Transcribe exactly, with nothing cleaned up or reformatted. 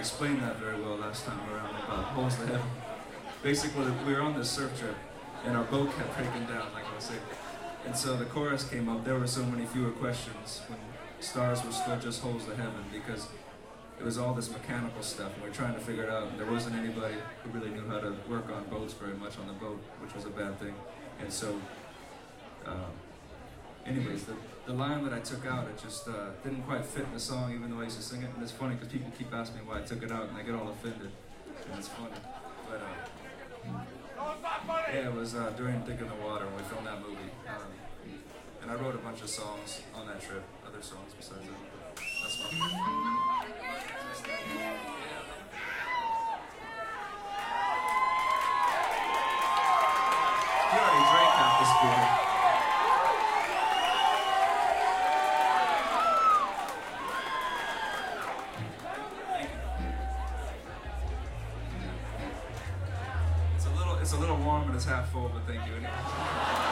explain that very well last time around about holes to heaven. Basically, we were on this surf trip, and our boat kept breaking down, like I was saying. And so the chorus came up, there were so many fewer questions when stars were still just holes to heaven, because it was all this mechanical stuff, and we were trying to figure it out, and there wasn't anybody who really knew how to work on boats very much on the boat, which was a bad thing. And so, uh, anyways, the, the line that I took out, it just uh, didn't quite fit in the song, even though I used to sing it. And it's funny because people keep asking me why I took it out, and I get all offended, and it's funny. But uh, yeah, it was uh, during Dick in the Water when we filmed that movie, um, and I wrote a bunch of songs on that trip, other songs besides that. But that's my. You already drank half this beer. It's a little, it's a little warm and it's half full, but thank you anyway.